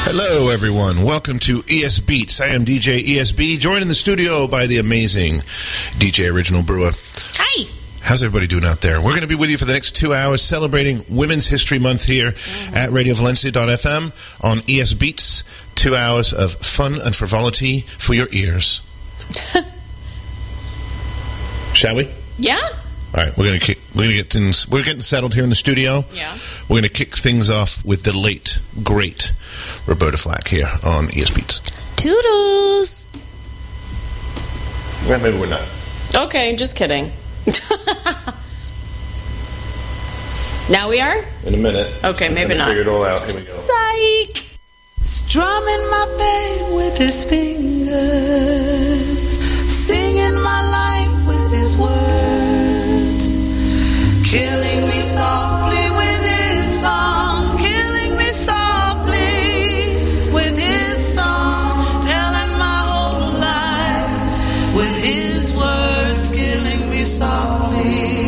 Hello, everyone. Welcome to ES Beats. I am DJ ESB, joined in the studio by the amazing DJ Original Brewer. Hi. How's everybody doing out there? We're going to be with you for the next 2 hours celebrating Women's History Month here at RadioValencia.fm on ES Beats. 2 hours of fun and frivolity for your ears. Shall we? Yeah. All right, we're getting settled here in the studio. Yeah. We're going to kick things off with the late, great Roberta Flack here on ES Beats. Toodles. Well, maybe we're not. Okay, just kidding. Now we are? In a minute. Okay, maybe not. Figure it all out. Here we go. Psych! Strumming my pain with his fingers, singing my life with his words, killing me softly with his song, killing me softly with his song, telling my whole life with his words, killing me softly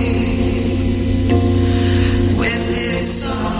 with his song.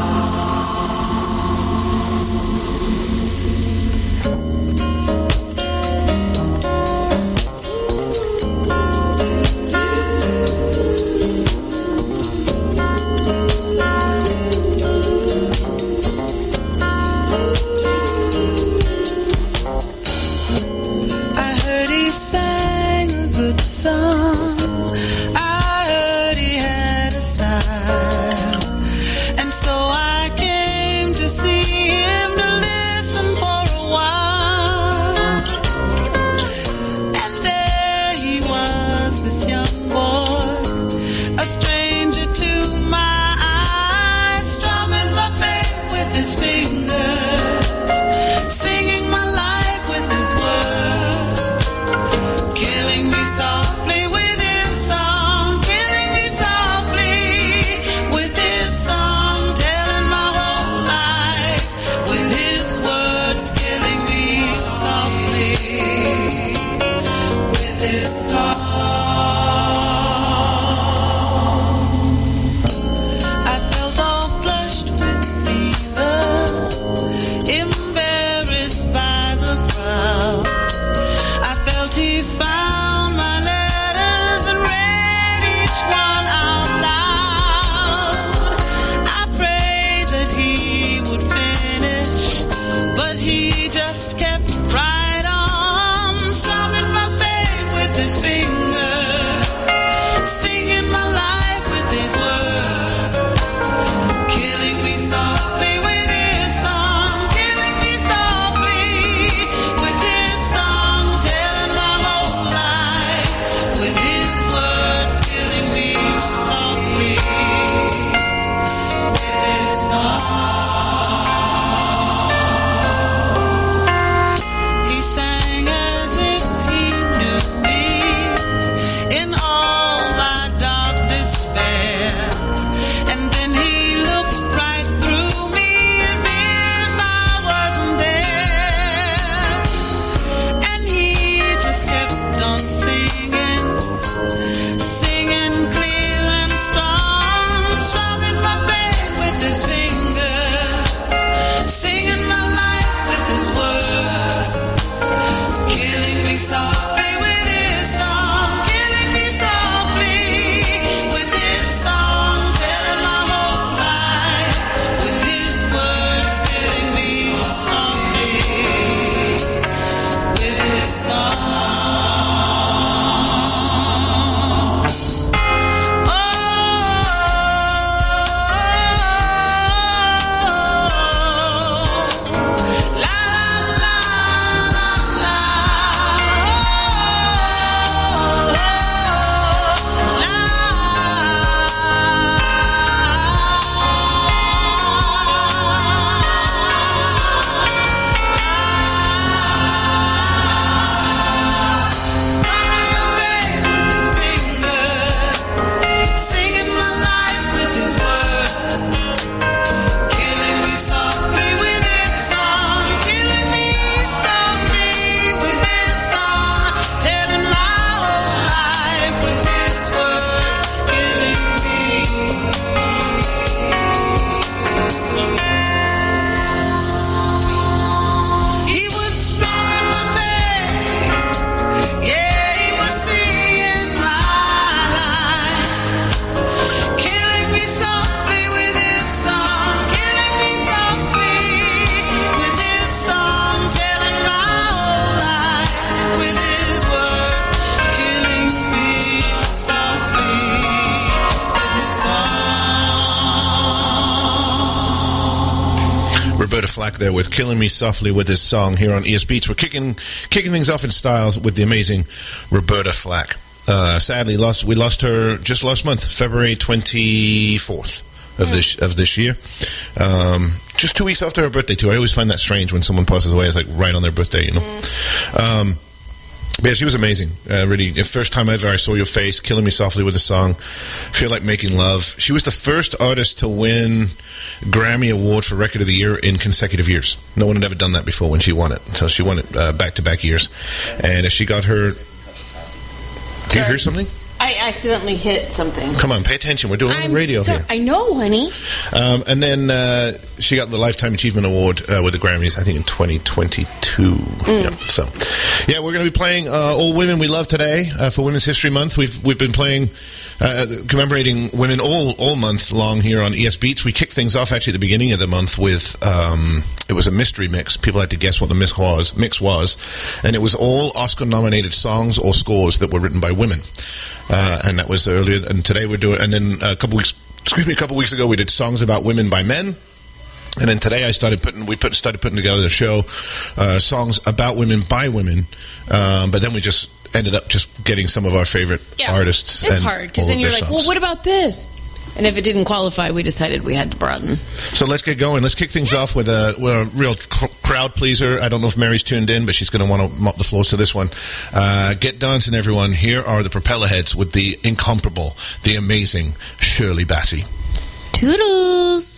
Roberta Flack there with Killing Me Softly with his song here on ES Beats. We're kicking things off in style with the amazing Roberta Flack. Sadly, we lost her just last month, February 24th of this year. Just 2 weeks after her birthday, too. I always find that strange when someone passes away. It's like right on their birthday, you know. But yeah, she was amazing. Really, the first time ever I saw your face, Killing Me Softly with a song, Feel Like Making Love. She was the first artist to win Grammy Award for Record of the Year in consecutive years. No one had ever done that before when she won it. So she won it back-to-back years. And she got her... Do you hear something? I accidentally hit something. Come on, pay attention. We're doing on the radio here. I know, honey. And then she got the Lifetime Achievement Award with the Grammys, I think, in 2022. Yeah, so, yeah, we're going to be playing All Women We Love today for Women's History Month. We've been playing, commemorating women all month long here on ES Beats. We kicked things off actually at the beginning of the month with it was a mystery mix. People had to guess what the mix was, and it was all Oscar-nominated songs or scores that were written by women. And that was earlier, and today we're doing, and then a couple weeks ago we did songs about women by men, and then today we started putting together the show, songs about women by women, but then we just ended up just getting some of our favorite artists. It's hard, because then you're like, well, what about this? And if it didn't qualify, we decided we had to broaden. So let's get going. Let's kick things off with a real crowd pleaser. I don't know if Mary's tuned in, but she's going to want to mop the floors to this one. Get dancing, everyone. Here are the Propellerheads with the incomparable, the amazing Shirley Bassey. Toodles!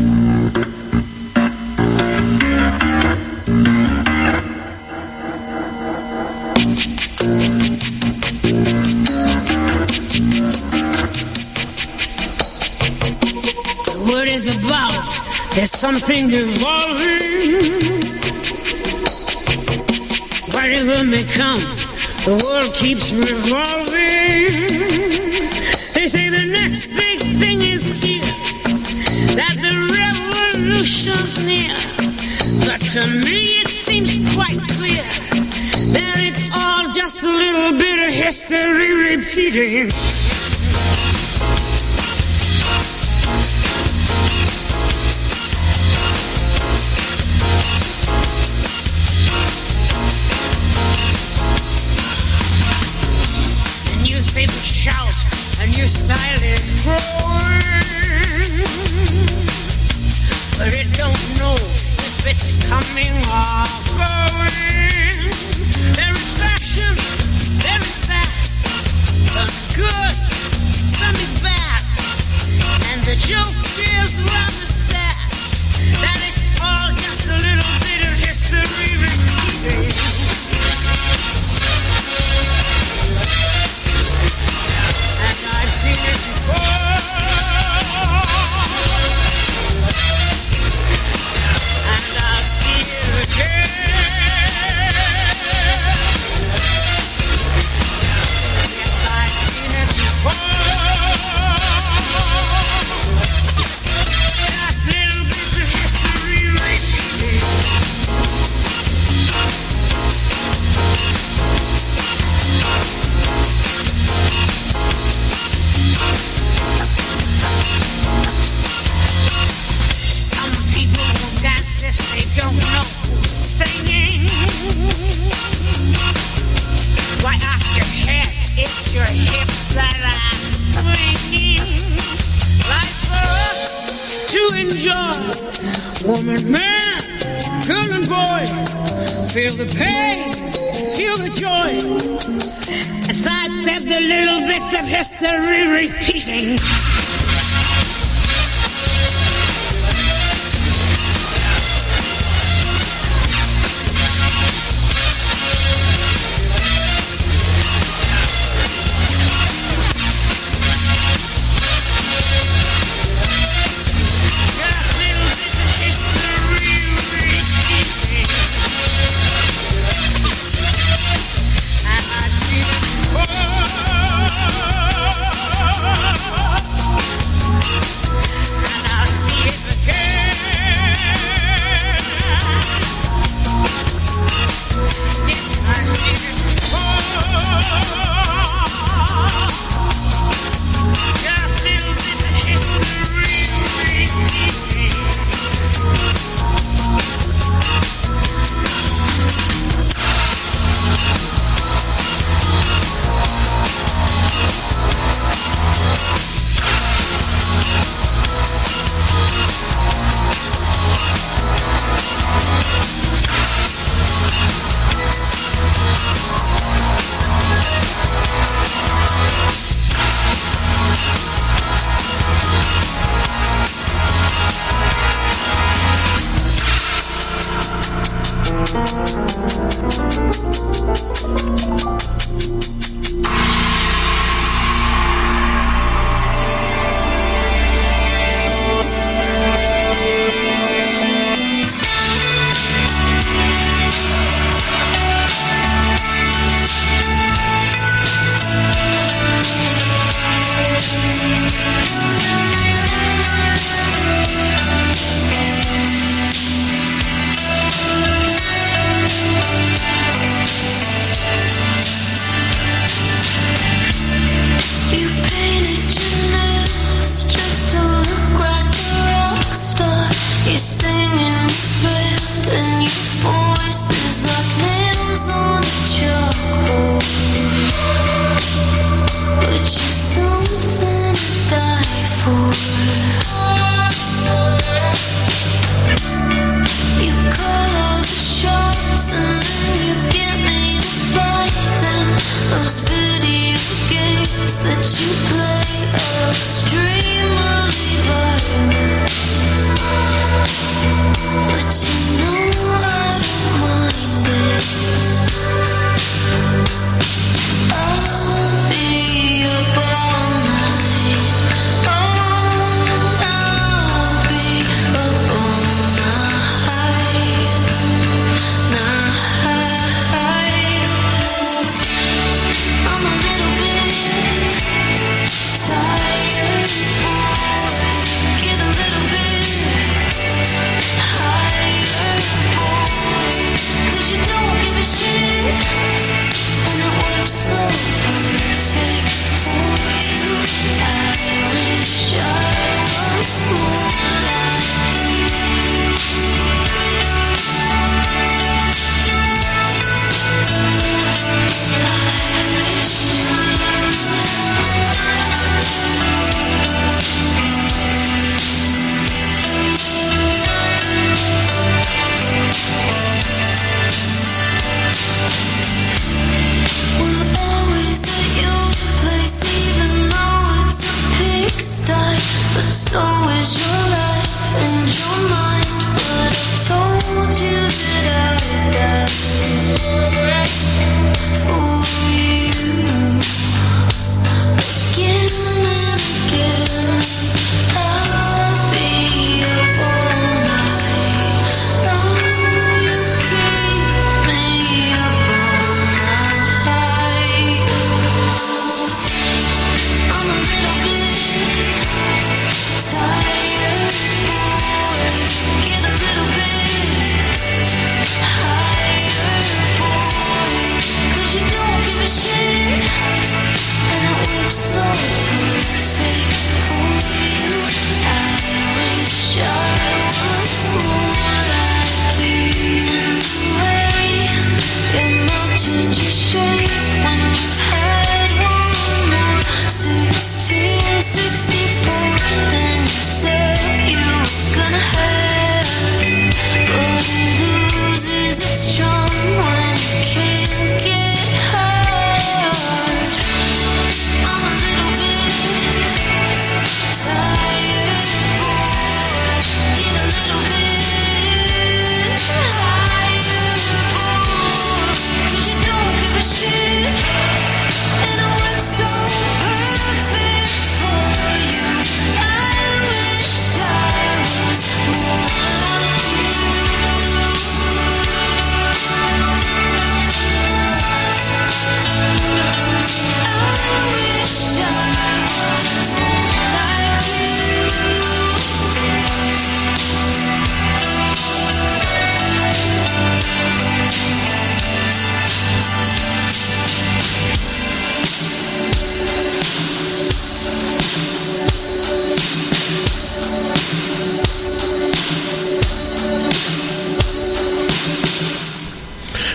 What is about? There's something evolving. Whatever may come, the world keeps revolving. They say the next big thing is here, that the revolution's near. But to me it seems quite clear that it's all just a little bit of history repeating. People shout, a new style is growing, but it don't know if it's coming or going. There is fashion, there is fact, some is good, some is bad, and the joke is rather sad, that it's all just a little bit of history repeating. I've seen it before, and I'll see it again. Yes, I've seen it before. Just little bits of history repeating. Some people will dance if they don't know who's singing. Why ask your head? It's your hips that are swinging. Life's for us to enjoy. Woman, man, girl and boy, feel the pain, feel the joy, and sidestep the little bits of history repeating.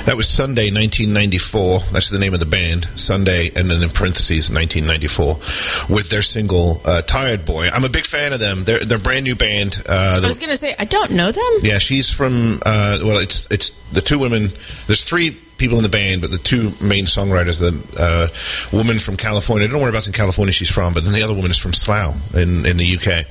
That was Sunday, 1994. That's the name of the band, Sunday, and then in parentheses, 1994, with their single, Tired Boy. I'm a big fan of them. They're a brand new band. I was going to say, I don't know them. Yeah, she's from, it's the two women. There's three people in the band, but the two main songwriters, the woman from California, I don't know whereabouts in California she's from, but then the other woman is from Slough in the UK.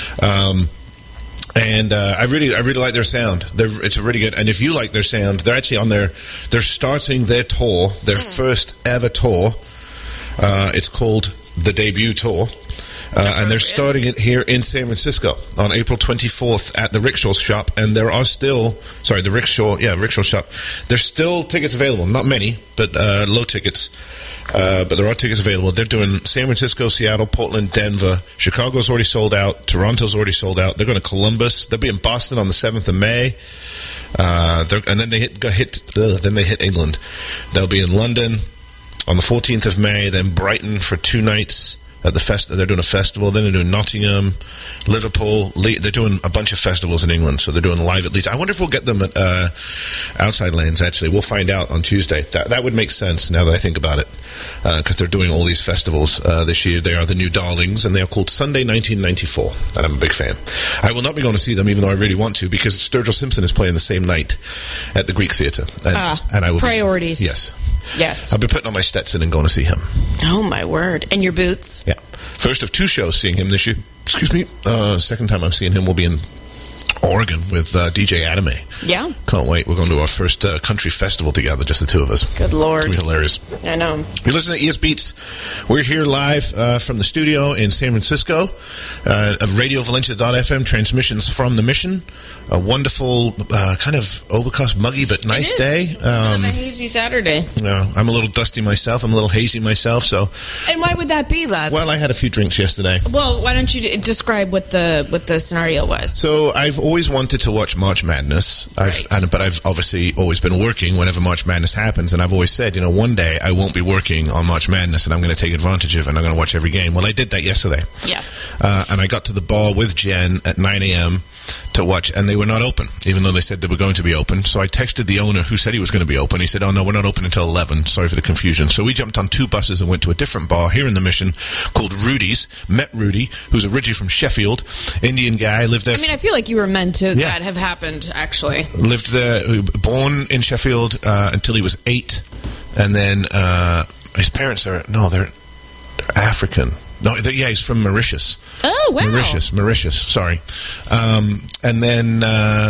And I really like their sound. It's really good. And if you like their sound, they're actually they're starting their tour, their first ever tour. It's called the Debut Tour. And they're starting it here in San Francisco on April 24th at the Rickshaw Shop. And there are still, the Rickshaw Shop. There's still tickets available. Not many, but low tickets. But there are tickets available. They're doing San Francisco, Seattle, Portland, Denver. Chicago's already sold out. Toronto's already sold out. They're going to Columbus. They'll be in Boston on the 7th of May. And then they hit England. They'll be in London on the 14th of May. Then Brighton for 2 nights. At the they're doing a festival. Then they're doing Nottingham, Liverpool. They're doing a bunch of festivals in England. So they're doing live at Leeds. I wonder if we'll get them at Outside Lands. Actually, we'll find out on Tuesday. That would make sense now that I think about it, because they're doing all these festivals this year. They are the new darlings, and they are called Sunday 1994. And I'm a big fan. I will not be going to see them, even though I really want to, because Sturgill Simpson is playing the same night at the Greek Theatre. And I will priorities. Yes. I'll be putting on my Stetson and going to see him. Oh, my word. And your boots? Yeah. First of 2 shows seeing him this year. Excuse me. Second time I'm seeing him will be in Oregon with DJ Adame. Yeah. Can't wait. We're going to our first country festival together, just the two of us. Good Lord. It'll be hilarious. I know. You're listening to ES Beats. We're here live from the studio in San Francisco of RadioValencia.fm, transmissions from the Mission. A wonderful, kind of overcast, muggy, but nice day. A hazy Saturday. I'm a little dusty myself. I'm a little hazy myself. So. And why would that be, Lav? Well, I had a few drinks yesterday. Well, why don't you describe what the scenario was? So I've always wanted to watch March Madness, but I've obviously always been working whenever March Madness happens, and I've always said, one day I won't be working on March Madness, and I'm going to take advantage of it, and I'm going to watch every game. Well, I did that yesterday. Yes. And I got to the bar with Jen at 9 a.m. to watch, and they were not open, even though they said they were going to be open. So I texted the owner who said he was going to be open. He said, oh, no, we're not open until 11. Sorry for the confusion. So we jumped on 2 buses and went to a different bar here in the Mission called Rudy's. Met Rudy, who's originally from Sheffield, Indian guy, lived there. I feel like you were meant to that have happened, actually. Lived there, born in Sheffield until he was 8. And then his parents they're African. No, he's from Mauritius. Oh, wow. Mauritius, sorry. And then,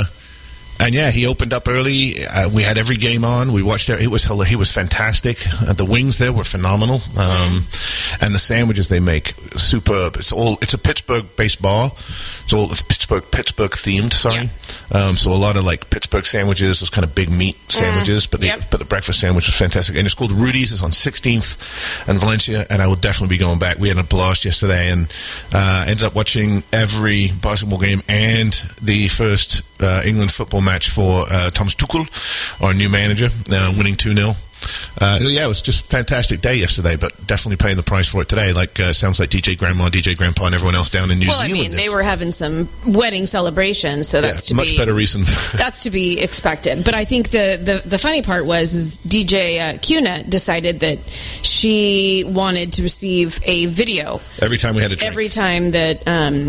he opened up early. We had every game on. We watched it. He was fantastic. The wings there were phenomenal. And the sandwiches they make, superb. It's a Pittsburgh-based bar. It's Pittsburgh themed, sorry. Yeah. So a lot of Pittsburgh sandwiches, those kind of big meat sandwiches, but the breakfast sandwich was fantastic. And it's called Rudy's. It's on 16th and Valencia, and I will definitely be going back. We had a blast yesterday and ended up watching every basketball game and the first England football match for Thomas Tuchel, our new manager, winning 2-0. It was just a fantastic day yesterday, but definitely paying the price for it today. Sounds like DJ Grandma, DJ Grandpa, and everyone else down in New Zealand. They were having some wedding celebrations, so that's much better reason. That's to be expected. But I think the funny part was DJ Cuna decided that she wanted to receive a video every time we had a drink. Every time that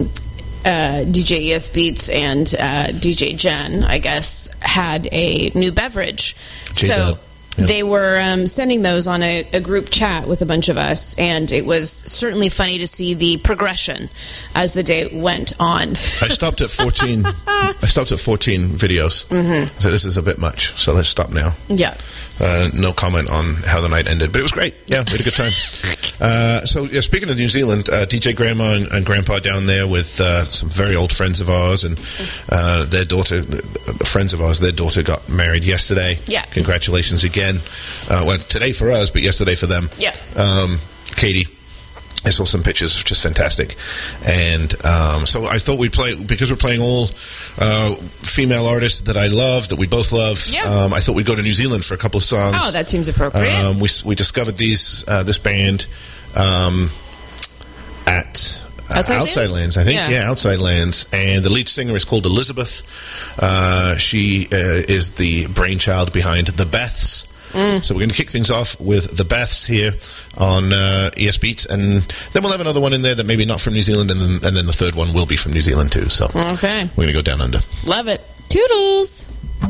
DJ ES Beats and DJ Jen, I guess, had a new beverage. J-Dub. Yep. They were sending those on a group chat with a bunch of us, and it was certainly funny to see the progression as the day went on. I stopped at 14 videos. Mm-hmm. So this is a bit much, so let's stop now. Yeah. No comment on how the night ended, but it was great. Yeah, we had a good time. Speaking of New Zealand, DJ Grandma and Grandpa down there with some very old friends of ours and their daughter, their daughter got married yesterday. Yeah. Congratulations again. Today for us, but yesterday for them. Yeah. Katie. I saw some pictures, just fantastic. And so I thought we'd play, because we're playing all female artists that I love, that we both love. Yeah. I thought we'd go to New Zealand for a couple of songs. Oh, that seems appropriate. We discovered this band at Outside Lands, I think. Yeah, Outside Lands. And the lead singer is called Elizabeth. She is the brainchild behind The Beths. So we're going to kick things off with The Beths here on ES Beats, and then we'll have another one in there that maybe not from New Zealand, and then the third one will be from New Zealand too. So okay, we're going to go down under. Love it. Toodles.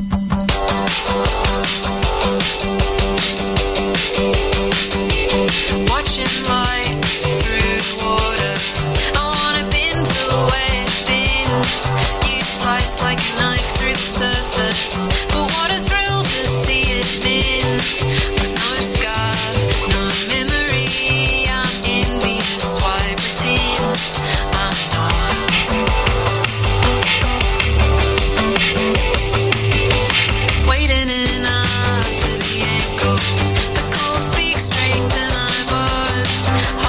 Watching light through the water, I wanna bend to the wet bends. You slice like a knife through the surface, but what a thrill to see it bend. With no scar, no memory, I'm envious, why pretend I'm not? Wadening up to the ankles, the cold speaks straight to my bones.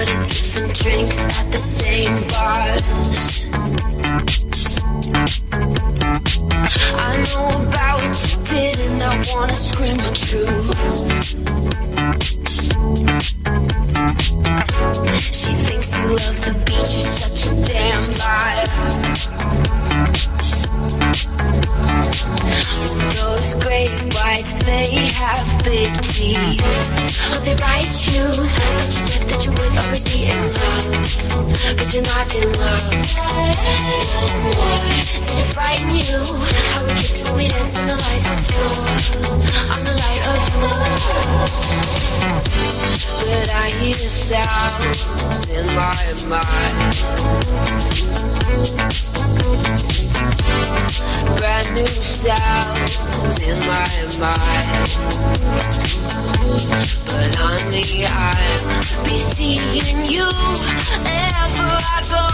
order different drinks at the same bars. I know about what you did and I wanna scream the truth. She thinks you love the beach, you're such a damn liar. Those great whites, they have big teeth. Oh, they bite you. Thought you said that you would always be in love, but you're not in love. Did it frighten you? How we kissed when we danced on the light of floor, on the light of floor. But I hear sounds in my mind, brand new sounds in my mind. But honey, I'll be seeing you wherever I go.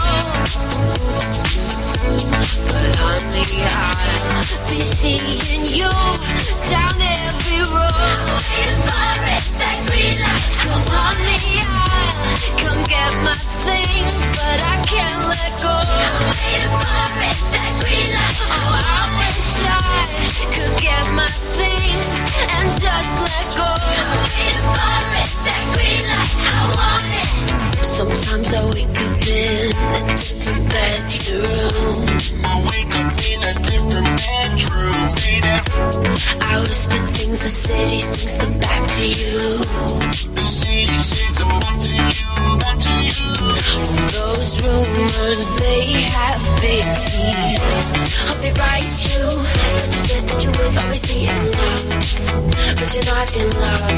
But honey, I'll be seeing you down every road. I'm waiting for it, that green light. 'Cause honey, I'll come get my things, but I can't let go. I'm waiting for it, that green light. Oh, I wish I could get my things and just let go. I'm waiting for it, that green light. I want it. Sometimes I wake up in a different bedroom. I wake up in a different bedroom, baby. I whisper things, the city sings them back to you. The city sings them back to you, back to you. Those rumors, they have big teeth. Oh, they bite you. But you said that you would always be in love, but you're not in love.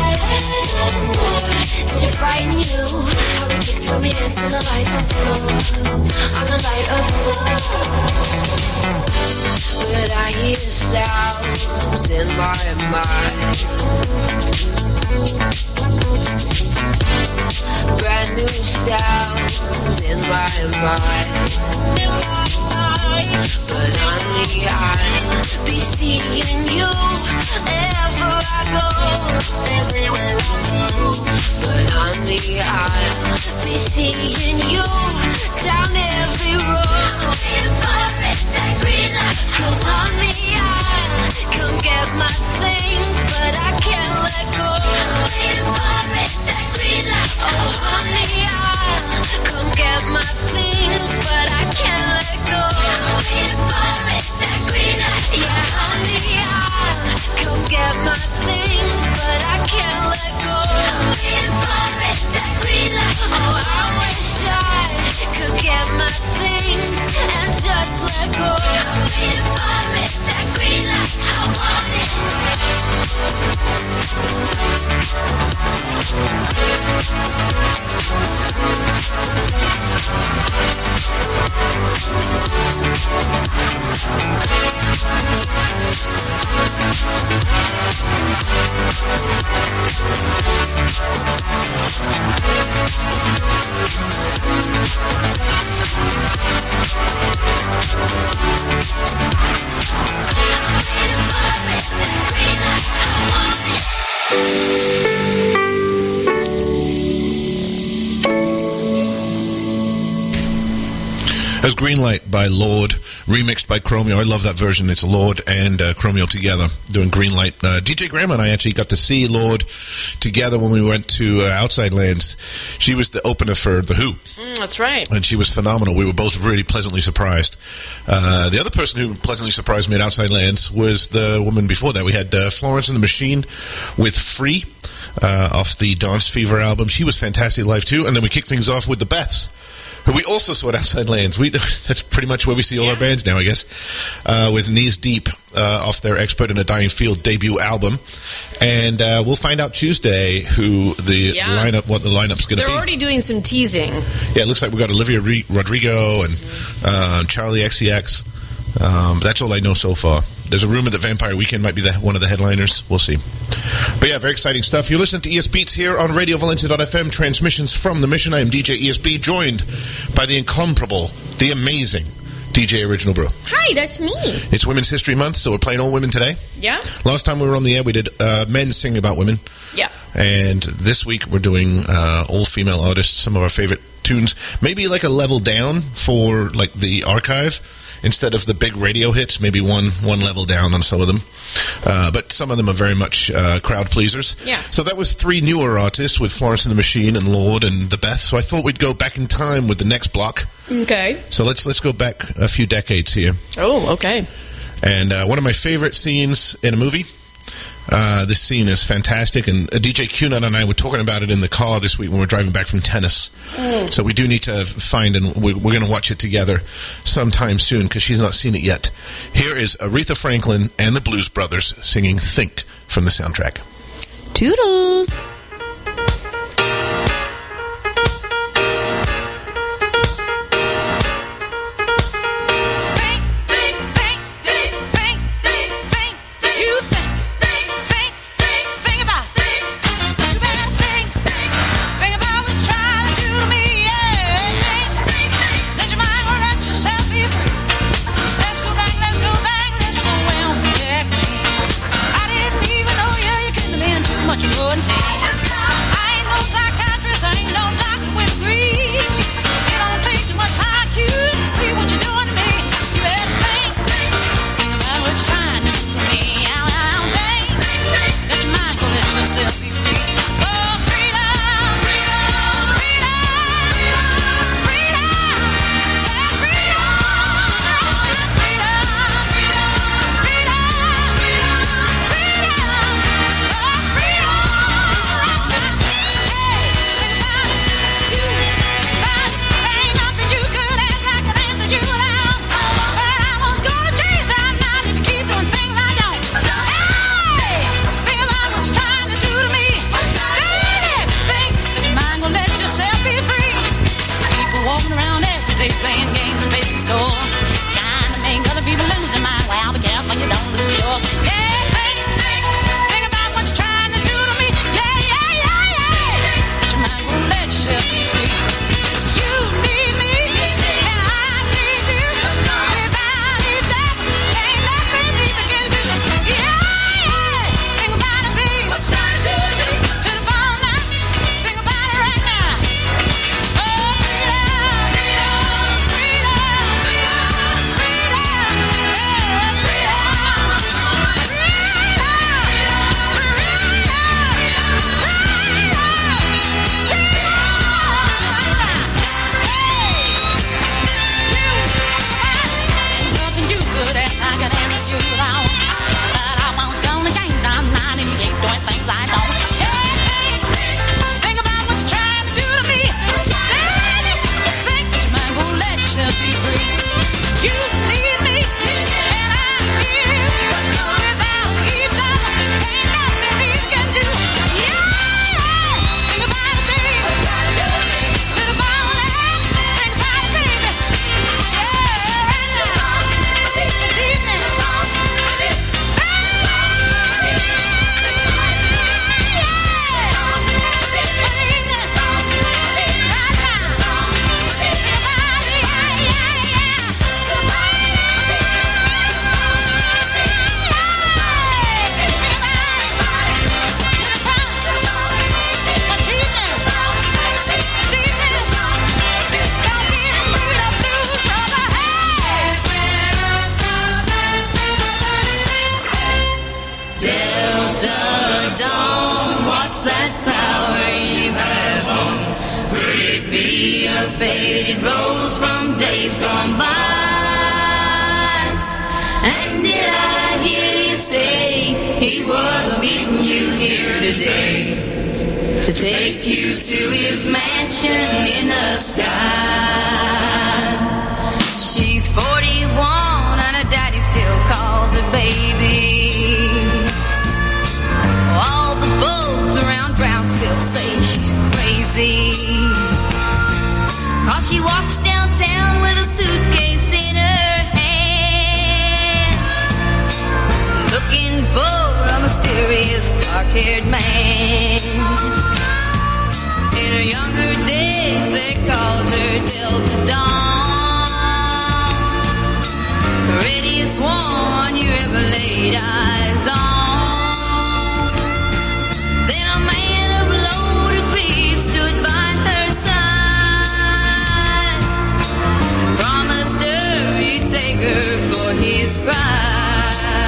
Did it frighten you? How we kissed when we danced on the light of floor, on the light of floor. But I hear sounds in my mind, brand new sounds in my mind. But honey, I'll be seeing you wherever I go. Everywhere I go. But honey, I'll be seeing you down every road. I'm waiting for it, that green light. 'Cause honey, I'll come get my things, but I can't let go. I'm waiting for it, that green light. Oh, honey, I'll come get my things, but I can't let go. I'm waiting for it, that green light. Yeah, honey, I'll come get my things, but I can't let go. I'm waiting for it, that green light. Oh, I wish I could get my things and just let go. I'm waiting for it, that green light. I want it. That's Green Light by Lord, remixed by Chromeo. I love that version. It's Lord and Chromeo together doing Green Light. DJ Grandma and I actually got to see Lord together when we went to Outside Lands. She was the opener for The Who. That's right. And she was phenomenal. We were both really pleasantly surprised. The other person who pleasantly surprised me at Outside Lands was the woman before that. We had Florence and the Machine with Free off the Dance Fever album. She was fantastic live too. And then we kicked things off with the Beths, who we also saw at Outside Lands. That's pretty much where we see all our bands now, I guess, with Knees Deep off their Expert in a Dying Field debut album. And we'll find out Tuesday who the what the lineup's going to be. They're already doing some teasing. Yeah, it looks like we've got Olivia Rodrigo and Charlie XCX. That's all I know so far. There's a rumor that Vampire Weekend might be one of the headliners. We'll see. But yeah, very exciting stuff. You're listening to ES Beats here on RadioValencia.fm. Transmissions from the Mission. I am DJ ESB, joined by the incomparable, the amazing DJ Original Brew. Hi, that's me. It's Women's History Month, so we're playing all women today. Yeah. Last time we were on the air, we did men singing about women. Yeah. And this week we're doing all-female artists, some of our favorite tunes. Maybe like a level down for like the archive. Instead of the big radio hits, maybe one level down on some of them. But some of them are very much crowd pleasers. Yeah. So that was 3 newer artists with Florence and the Machine and Lorde and the Beth. So I thought we'd go back in time with the next block. Okay. So let's go back a few decades here. Oh, okay. And one of my favorite scenes in a movie. This scene is fantastic, and DJ Q-Nut and I were talking about it in the car this week when we're driving back from tennis. So we do need to find, and we're going to watch it together sometime soon because she's not seen it yet. Here is Aretha Franklin and the Blues Brothers singing Think from the soundtrack. Toodles. faded rose from days gone by. And did I hear you say he was meeting you here today to take you to his mansion in the sky? She's 41 and her daddy still calls her baby. All the folks around Brownsville say she's crazy, 'cause she walks downtown with a suitcase in her hand, looking for a mysterious dark-haired man. In her younger days they called her Delta Dawn, the prettiest one you ever laid eyes on. Then a man his bride.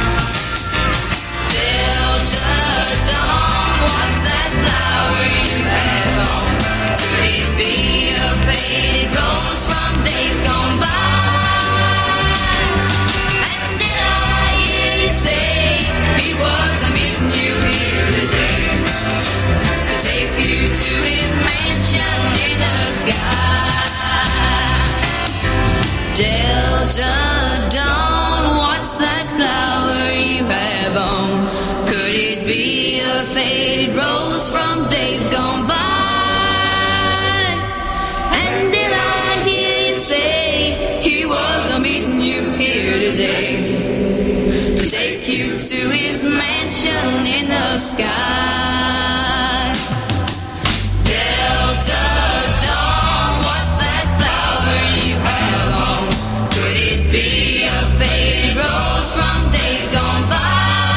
Delta dawn, what's that flower you have on? Could it be a faded rose from days gone by? And did I hear you say he was meeting you here today to take you to his mansion in the sky? Delta dawn, what's that flower you have on? Could it be a faded rose from days gone by? And did I hear you say he was meeting you here today to take you to his mansion in the sky? Delta dawn, what's that flower you have on? Could it be a faded rose from days gone by?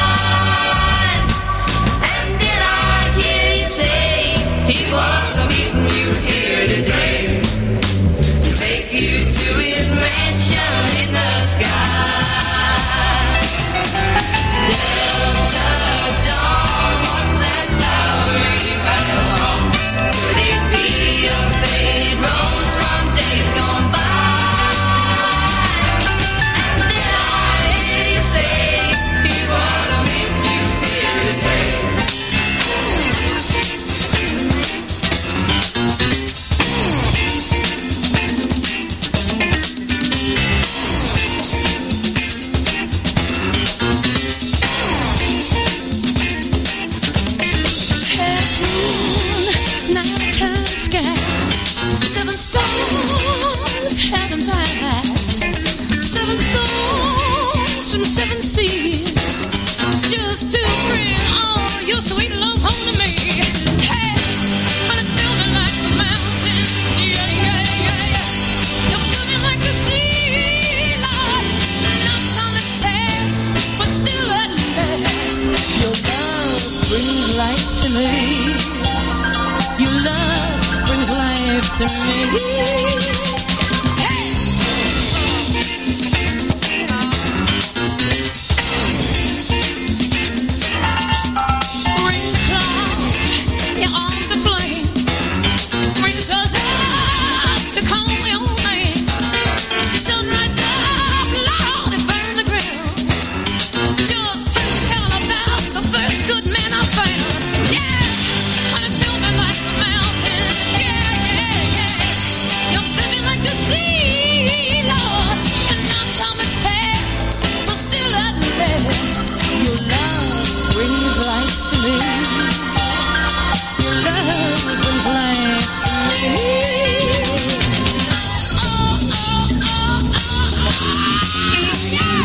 And did I hear you say he was meeting you here today to take you to his mansion in the sky? Delta dawn, what's that flower you have on? Could it be a faded rose from days gone by? And did I hear you say he was meeting you here today? Nighttime sky, 7 stars, heaven's eyes, 7 souls from 7 seas, just to bring all your sweet love home to me. Hey, and it feel me like the mountains, yeah, yeah, yeah, yeah. You feel me like the sea, Lord. Not on the past, but still at last. Your love brings life to me. Your love brings life to me. Hey! Rings a cloud, your arms are flame. Rings us up to call your name. Sunrise up, Lord, it burn the ground. Just to tell about the first good man I found. Yeah! And it filled me like the mountains. Yeah, yeah, yeah. You feel me like the sea, Lord. And not time has passed, but still at last, your love brings life to me. Your love brings life to me. Oh, oh, oh, oh, yeah.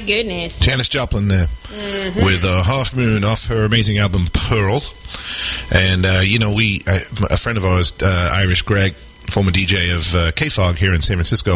goodness. Janis Joplin there with Half Moon off her amazing album Pearl. And, a friend of ours, Irish Greg, former DJ of K-Fog here in San Francisco,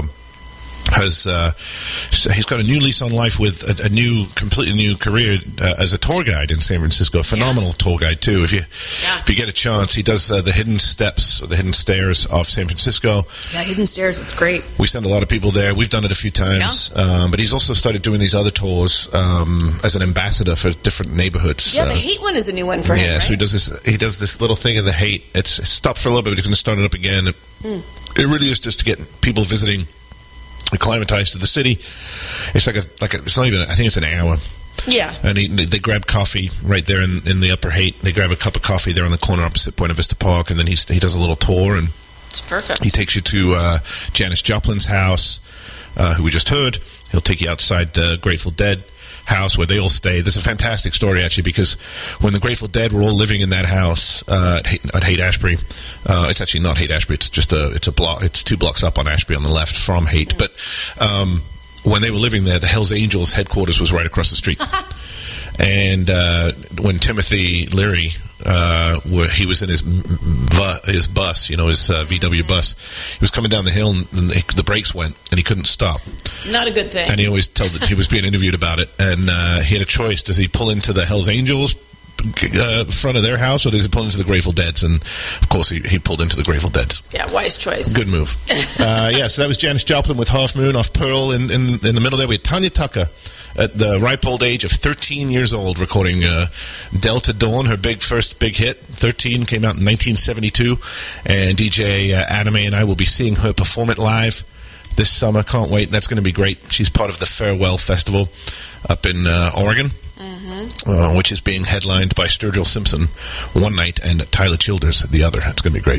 he's got a new lease on life with a completely new career as a tour guide in San Francisco. A phenomenal tour guide too. If you get a chance, he does the hidden steps, or the hidden stairs off San Francisco. Yeah, hidden stairs. It's great. We send a lot of people there. We've done it a few times, but he's also started doing these other tours as an ambassador for different neighborhoods. Yeah, the Haight one is a new one for him. Yeah, right? so he does this little thing in the Haight. It stopped for a little bit, but he's going to start it up again. It really is just to get people visiting acclimatized to the city. It's it's not even, I think it's an hour. Yeah. And they grab coffee right there in the Upper Haight. They grab a cup of coffee there on the corner opposite Buena Vista Park, and then he does a little tour, and it's perfect. He takes you to Janis Joplin's house, who we just heard. He'll take you outside the Grateful Dead house where they all stay. This is a fantastic story, actually, because when the Grateful Dead were all living in that house at Haight-Ashbury, it's actually not Haight-Ashbury. It's a block. It's 2 blocks up on Ashbury on the left from Haight. But when they were living there, the Hells Angels headquarters was right across the street. And when Timothy Leary, he was in his bus, his VW bus, he was coming down the hill, and the brakes went, and he couldn't stop. Not a good thing. And he always told that he was being interviewed about it, and he had a choice: does he pull into the Hells Angels front of their house, or does he pull into the Grateful Dead's? And of course, he pulled into the Grateful Dead's. Yeah, wise choice. Good move. So that was Janis Joplin with Half Moon off Pearl. In the middle there, we had Tanya Tucker at the ripe old age of 13 years old, recording Delta Dawn, her first big hit. 13 came out in 1972, and DJ Anime and I will be seeing her perform it live this summer. Can't wait. That's going to be great. She's part of the Farewell Festival up in Oregon. Which is being headlined by Sturgill Simpson one night and Tyler Childers the other. It's going to be great.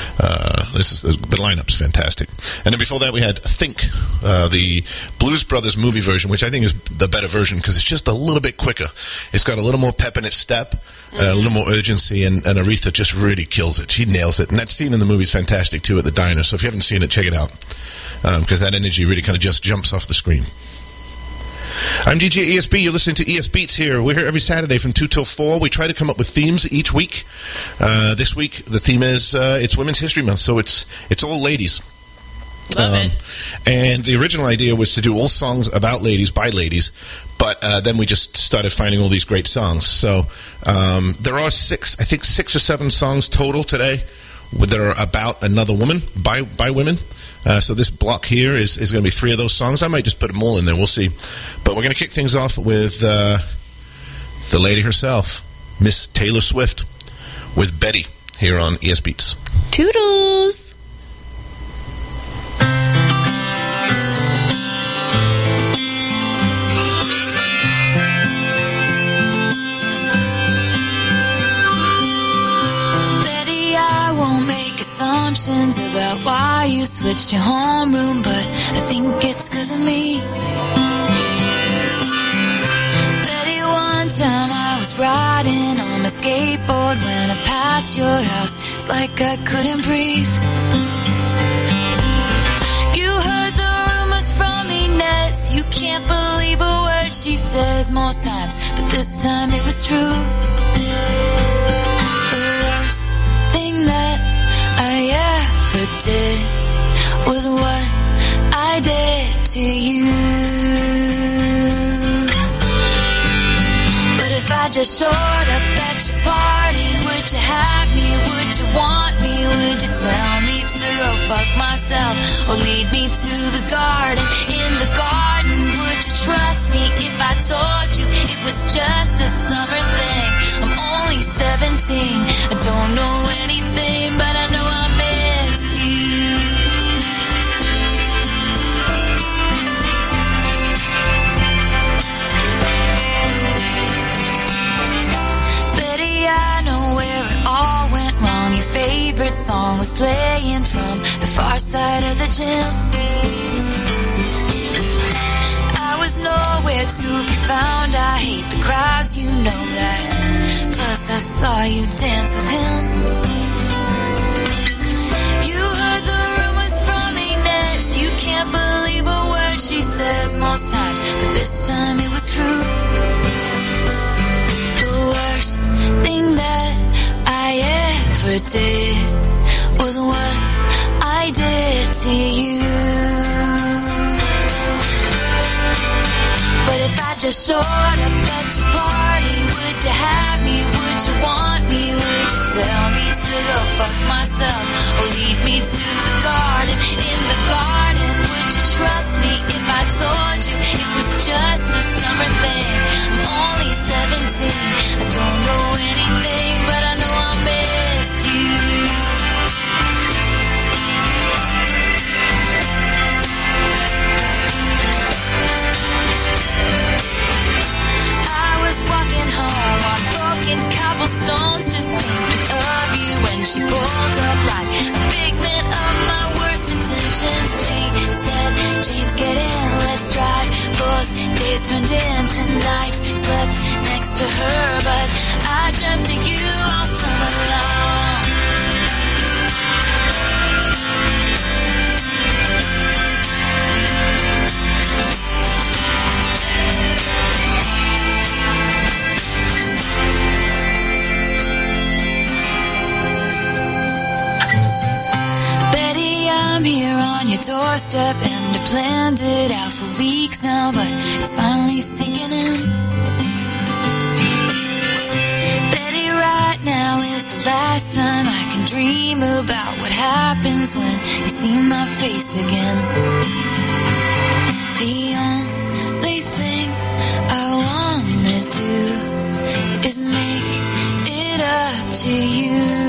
The lineup's fantastic. And then before that, we had Think, the Blues Brothers movie version, which I think is the better version because it's just a little bit quicker. It's got a little more pep in its step, a little more urgency, and Aretha just really kills it. She nails it. And that scene in the movie is fantastic, too, at the diner. So if you haven't seen it, check it out because that energy really kind of just jumps off the screen. I'm DJ ESB. You're listening to ES Beats here. We're here every Saturday from 2 till 4. We try to come up with themes each week. This week, the theme is it's Women's History Month, so it's all ladies. Love it. And the original idea was to do all songs about ladies by ladies, but then we just started finding all these great songs. So there are 6 or 7 songs total today that are about another woman, by women. So this block here is going to be 3 of those songs. I might just put them all in there. We'll see. But we're going to kick things off with the lady herself, Miss Taylor Swift, with Betty here on ES Beats. Toodles! Assumptions about why you switched your homeroom, but I think it's 'cause of me. Betty, one time I was riding on my skateboard when I passed your house. It's like I couldn't breathe. You heard the rumors from Inez. You can't believe a word she says most times, but this time it was true. The worst thing that I ever did was what I did to you. But if I just showed up at your party, would you have me? Would you want me? Would you tell me to go fuck myself or lead me to the garden? In the garden, would you trust me if I told you it was just a summer thing? I'm only 17, I don't know anything, but I know I miss you. Betty, I know where it all went wrong. Your favorite song was playing from the far side of the gym. I was nowhere to be found. I hate the crowds, you know that. Plus I saw you dance with him. You heard the rumors from Inez. You can't believe a word she says most times, but this time it was true. The worst thing that I ever did was what I did to you. But if I just showed up at your party, would you have me? Would you want me? Would you tell me to go fuck myself or lead me to the garden? In the garden, would you trust me if I told you it was just a summer thing? I'm only 17, I don't know anything, but I know I miss you. Walking home on broken cobblestones, just thinking of you when she pulled up like a figment of my worst intentions. She said, James, get in, let's drive. Those days turned into nights, slept next to her, but I dreamt of you all summer long. I'm here on your doorstep and I planned it out for weeks now, but it's finally sinking in. Betty, right now is the last time I can dream about what happens when you see my face again. The only thing I wanna do is make it up to you.